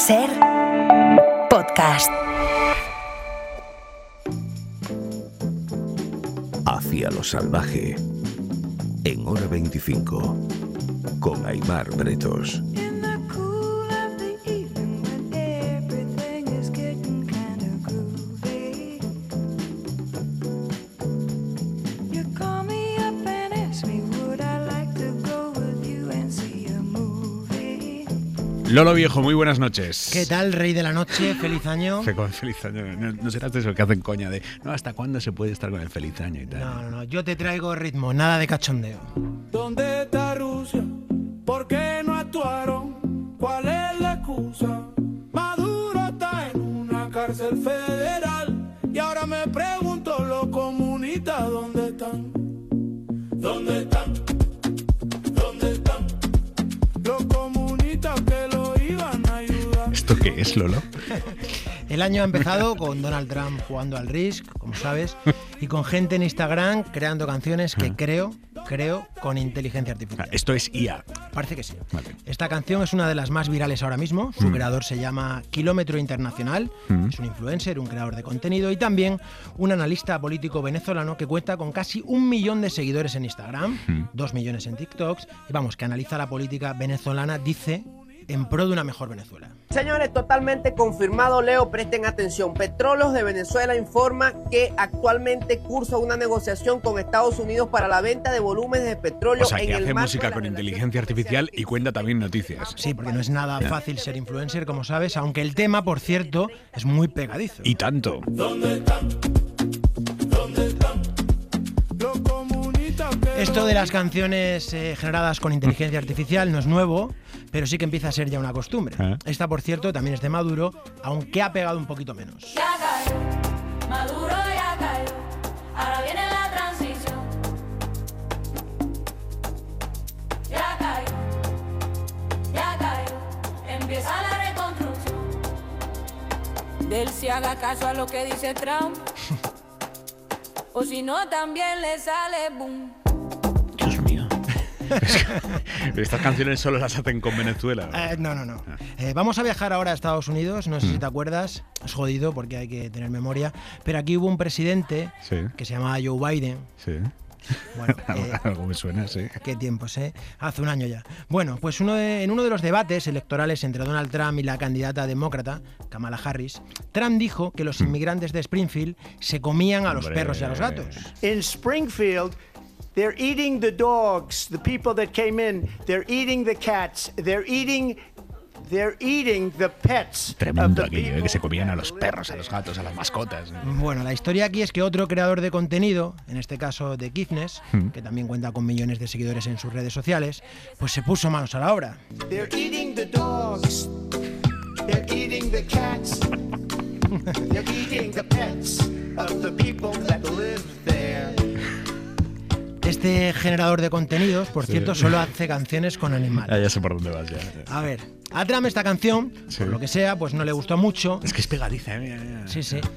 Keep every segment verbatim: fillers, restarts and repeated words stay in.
Ser podcast. Hacia lo salvaje, en Hora veinticinco, con Aimar Bretos. Lolo Viejo, muy buenas noches. ¿Qué tal, rey de la noche? Feliz año. Feliz año. No, no serás de eso que hacen coña de no, ¿hasta cuándo se puede estar con el feliz año y tal? No, no, no. Yo te traigo ritmo, nada de cachondeo. ¿Dónde está Rusia? ¿Por qué no actuaron? ¿Cuál es la excusa? Maduro está en una cárcel federal. Y ahora me pregunto, los comunistas, ¿dónde están? ¿Dónde están? ¿Dónde están? Los comunistas que lo iban a ayudar. ¿Esto qué es, Lolo? El año ha empezado con Donald Trump jugando al Risk, como sabes, y con gente en Instagram creando canciones que creo, creo, con inteligencia artificial. Esto es I A. Parece que sí. Vale. Esta canción es una de las más virales ahora mismo. Su Mm. creador se llama Kilómetro Internacional. Mm. Es un influencer, un creador de contenido y también un analista político venezolano que cuenta con casi un millón de seguidores en Instagram, Mm. dos millones en TikToks, y vamos, que analiza la política venezolana, dice, en pro de una mejor Venezuela. Señores, totalmente confirmado, Leo, presten atención. Petróleos de Venezuela informa que actualmente cursa una negociación con Estados Unidos para la venta de volúmenes de petróleo. O sea, en que el hace marco música de la con relación inteligencia artificial y cuenta también noticias. Sí, porque no es nada fácil ser influencer, como sabes, aunque el tema, por cierto, es muy pegadizo. Y tanto. ¿Dónde están? ¿Dónde están? Los comunistas que Esto lo de las canciones eh, generadas con inteligencia artificial no es nuevo, pero sí que empieza a ser ya una costumbre. ¿Eh? Esta, por cierto, también es de Maduro, aunque ha pegado un poquito menos. Ya cayó, Maduro ya cayó, ahora viene la transición. Ya cayó, ya cayó, empieza la reconstrucción. Del si haga caso a lo que dice Trump, o si no también le sale boom. Dios mío. Estas canciones solo las hacen con Venezuela. Eh, no, no, no. Eh, vamos a viajar ahora a Estados Unidos, no sé si te acuerdas, es jodido porque hay que tener memoria, pero aquí hubo un presidente Sí. que se llamaba Joe Biden. Sí. Bueno, eh, Algo me suena, sí. qué tiempos, ¿eh? Hace un año ya. Bueno, pues uno de- en uno de los debates electorales entre Donald Trump y la candidata demócrata, Kamala Harris, Trump dijo que los inmigrantes de Springfield se comían a los Hombre. perros y a los gatos. In Springfield, they're eating the dogs, the people that came in. They're eating the cats. They're eating, they're eating the pets. of Tremendo the aquello, ¿eh? people Que se comían a los that perros, a live los there. gatos, a las mascotas. Bueno, la historia aquí es que otro creador de contenido, en este caso de Kifnes, que también cuenta con millones de seguidores en sus redes sociales, pues se puso manos a la obra. They're eating the dogs. They're eating the cats. They're eating the pets of the people that live there. Este generador de contenidos, por cierto, solo hace canciones con animales. Ah, ya sé por dónde vas ya. A ver, a Trump esta canción, Sí. por lo que sea, pues no le gustó mucho. Es que es pegadiza, ¿eh? Mira, mira. Sí, sí.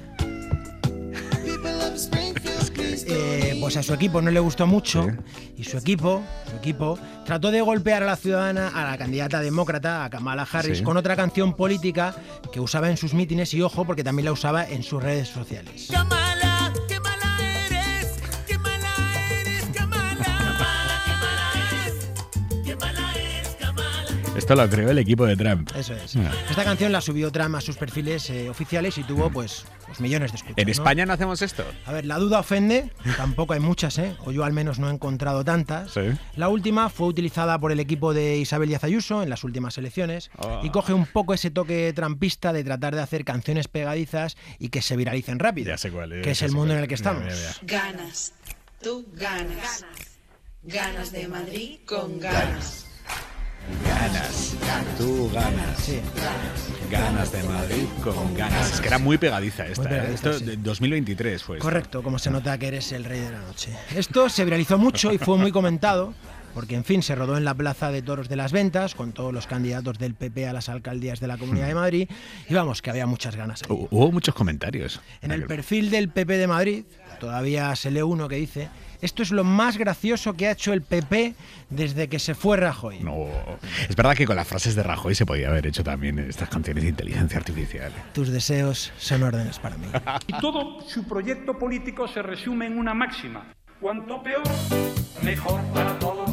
Eh, pues a su equipo no le gustó mucho y su equipo, su equipo trató de golpear a la ciudadana, a la candidata demócrata, a Kamala Harris, Sí. con otra canción política que usaba en sus mítines y, ojo, porque también la usaba en sus redes sociales. Kamala, qué mala eres, qué mala eres, Kamala. Qué mala es, qué mala es, Kamala. Esto lo creó el equipo de Trump. Eso es. Ah. Esta canción la subió Trump a sus perfiles eh, oficiales y tuvo, pues, pues millones de escuchas. ¿En ¿no? España no hacemos esto? A ver, la duda ofende, tampoco hay muchas, ¿eh? O yo al menos no he encontrado tantas. Sí. La última fue utilizada por el equipo de Isabel Díaz Ayuso en las últimas elecciones Ah. y coge un poco ese toque trampista de tratar de hacer canciones pegadizas y que se viralicen rápido. Ya sé cuál es, Que es ya el sé mundo cuál en el que es. Mira, estamos. mira, mira. Ganas, tú ganas. Ganas de Madrid con ganas. Ganas. Tú ganas. Sí. Ganas de Madrid con ganas. Es que era muy pegadiza esta. Muy pegadiza, ¿eh? Esto sí. de dos mil veintitrés fue esto. Correcto, como se nota que eres el rey de la noche. Esto se viralizó mucho y fue muy comentado porque en fin, se rodó en la Plaza de Toros de las Ventas, con todos los candidatos del P P a las alcaldías de la Comunidad de Madrid, y vamos, que había muchas ganas ahí. Hubo muchos comentarios. En el perfil del P P de Madrid, todavía se lee uno que dice: esto es lo más gracioso que ha hecho el P P desde que se fue Rajoy. No, es verdad que con las frases de Rajoy se podía haber hecho también estas canciones de inteligencia artificial. Tus deseos son órdenes para mí. Y todo su proyecto político se resume en una máxima: cuanto peor, mejor para todos.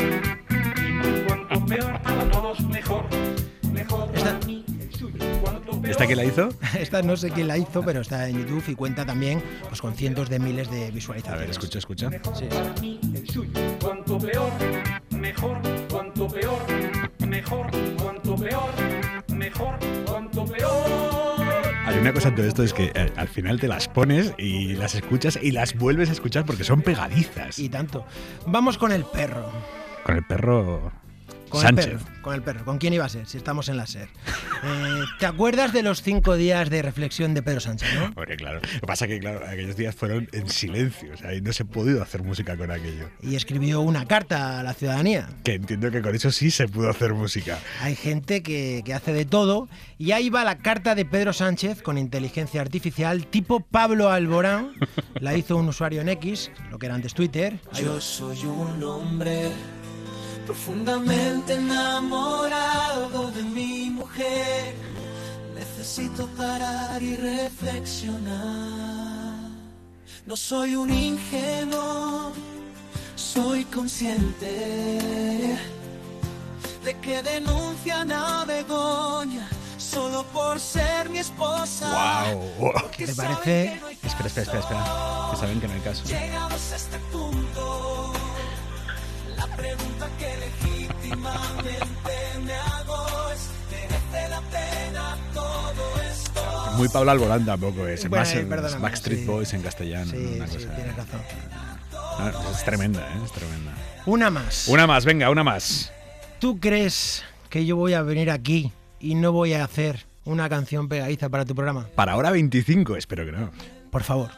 Y cuanto peor para todos, mejor. Mejor para Esta... mí, el suyo. Cuanto peor... ¿Esta quién la hizo? Esta no sé quién la hizo, pero está en YouTube y cuenta también pues, con cientos de miles de visualizaciones. A ver, escucha, escucha. Mejor Sí. para mí, el suyo. Cuanto peor, mejor. Cuanto peor, mejor. Cuanto peor, mejor. Cuanto peor. Hay una cosa en todo esto, es que eh, al final te las pones y las escuchas y las vuelves a escuchar porque son pegadizas. Y tanto. Vamos con el perro. Con el perro Con Sánchez. el perro, con el perro. ¿Con quién iba a ser? Si estamos en la SER. Eh, ¿Te acuerdas de los cinco días de reflexión de Pedro Sánchez, no? Porque claro, lo que pasa es que claro, aquellos días fueron en silencio, o sea, y no se ha podido hacer música con aquello. Y escribió una carta a la ciudadanía. Que entiendo que con eso sí se pudo hacer música. Hay gente que, que hace de todo, y ahí va la carta de Pedro Sánchez con inteligencia artificial tipo Pablo Alborán. La hizo un usuario en X, lo que era antes Twitter. Yo soy un hombre profundamente enamorado de mi mujer. Necesito parar y reflexionar. No soy un ingenuo, soy consciente de que denuncian a Begoña solo por ser mi esposa. ¡Wow! ¿Qué te parece? Espera, espera, espera, espera. Que saben que no hay caso. Llegados a este punto, la pregunta que legítimamente me hago es: ¿merece la pena todo esto? Muy Pablo Alborán tampoco es. Bueno, Más en perdóname, Backstreet sí. Boys en castellano. Sí, una sí, cosa. tienes razón. Ah, es tremenda, ¿eh? Es tremenda. Una más. Una más, venga, una más. ¿Tú crees que yo voy a venir aquí y no voy a hacer una canción pegadiza para tu programa? Para hora veinticinco, espero que no. Por favor.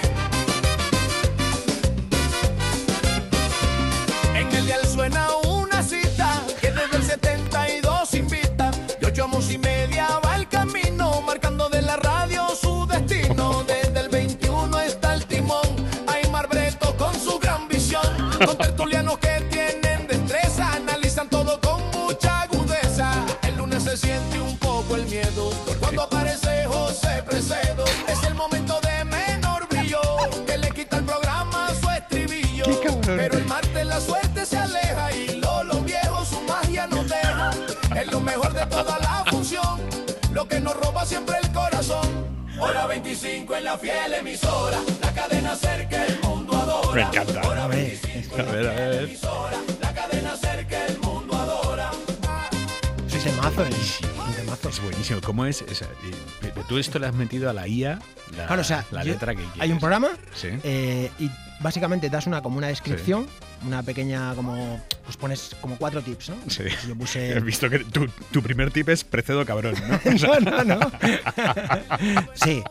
En el dial suena una cita que desde el setenta y dos invita. De ocho a once y media va el camino, marcando de la radio su destino. Desde el veintiuno está el timón, Aymar Breto con su gran visión. Con tertulianos que tienen destreza, analizan todo con mucha agudeza. El lunes se siente un poco el miedo cuando aparece José Precedo. Es el momento de menor brillo que le quita el programa su estribillo. Pero el martes la suerte se aleja y Lolo viejo su magia nos deja. Es lo mejor de toda la función, lo que nos roba siempre el corazón. Hora veinticinco en la fiel emisora, la cadena SER que el mundo adora. Me encanta. Hora A ver, veinticinco a ver, a ver. emisora, la cadena SER que el mundo adora. Sí, temazo, ¿eh? Un temazo. Es buenísimo. ¿Cómo es? O sea, y- y- tú esto le has metido a la I A, la, Claro, o sea, la yo- letra que quieres. hay un programa Sí. eh, y básicamente das una como una descripción, una pequeña como pues pones como cuatro tips, ¿no? Sí. Yo puse He visto que tu, tu primer tip es Precedo cabrón, ¿no? O sea, no, no, no. Sí.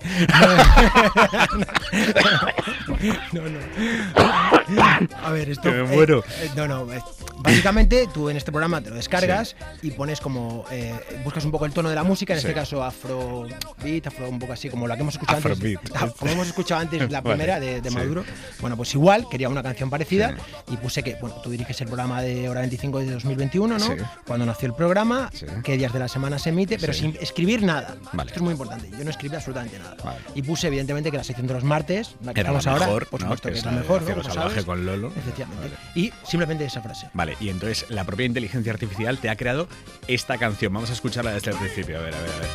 No, no. A ver, esto. Que me muero. eh, no, no. eh, Básicamente, tú en este programa te lo descargas y pones como. eh, buscas un poco el tono de la música, en Sí. este caso afrobeat, afro un poco así, como la que hemos escuchado Afrobeat. antes. Ah, Como hemos escuchado antes la Vale, primera de, de sí. Maduro. Bueno, pues igual, quería una canción parecida y puse que, bueno, tú diriges el programa de Hora veinticinco de dos mil veintiuno, ¿no? Sí. Cuando nació el programa, Sí. qué días de la semana se emite, pero Sí. sin escribir nada. Vale. Esto es muy importante. Yo no escribí absolutamente nada. Vale. Y puse, evidentemente, que la sección de los martes, la que Era la estamos ahora, mejor, por ¿no? supuesto Que que es es la la de mejor, ¿no? Cielo Como Salvaje sabes. con Lolo. Efectivamente. Vale. Y simplemente esa frase. Vale, y entonces la propia inteligencia artificial te ha creado esta canción. Vamos a escucharla desde el principio. A ver, a ver, a ver.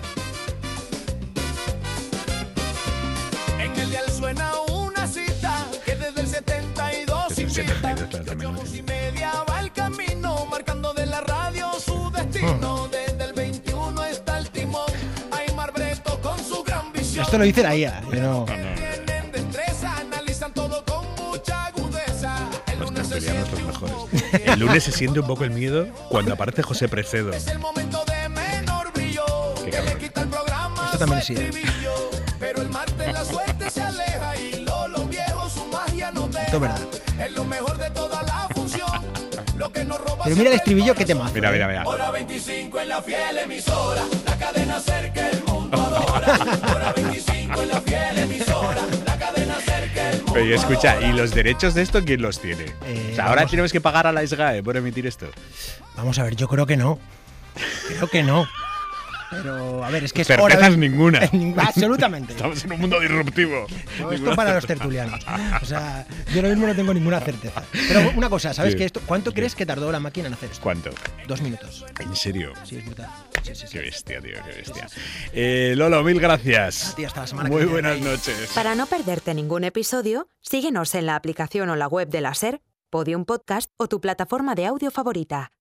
En el dial suena una cita que desde el setenta y dos Desde el invita. setenta y dos, claro, De también ocho a lo once y entiendo. media va el camino, marcando de la radio su destino. Desde el veintiuno está el timón, Aymar Breto con su gran visión. Esto lo dice la I A. Yo no. Tienen destreza, analizan todo con mucha agudeza. El Los lunes se tertulianos siente los un mejores. poco El lunes se siente un poco el miedo cuando aparece José Precedo. Es el momento de menor brillo Qué que le cabrón. quita el programa Esto también su es idea. estribillo. Pero el martes la suerte se aleja y Lolo viejo su magia no deja. Esto es verdad. Es lo mejor de toda la función, lo Pero mira el estribillo, qué temazo. Mira, mira, mira. Hora veinticinco en la fiel emisora, la cadena ser que el mundo adora. Hora veinticinco en la fiel emisora, la cadena ser que el mundo Pero y escucha, ¿y los derechos de esto quién los tiene? Eh, o sea, ahora vamos- tenemos que pagar a la SGAE por emitir esto. Vamos a ver, yo creo que no. Creo que no. Pero, a ver, es que es Certezas hora de- ninguna. Absolutamente. Estamos en un mundo disruptivo. No, esto para los tertulianos. O sea, yo ahora mismo no tengo ninguna certeza. Pero una cosa, ¿sabes Sí. qué? Esto, ¿Cuánto Sí. crees que tardó la máquina en hacer esto? ¿Cuánto? Dos minutos. ¿En serio? Sí, es brutal. Sí, sí, sí. Qué bestia, tío, qué bestia. Eh, Lolo, mil gracias. A ti, hasta la semana que Muy viene. buenas noches. Para no perderte ningún episodio, síguenos en la aplicación o la web de la SER, Podium Podcast o tu plataforma de audio favorita.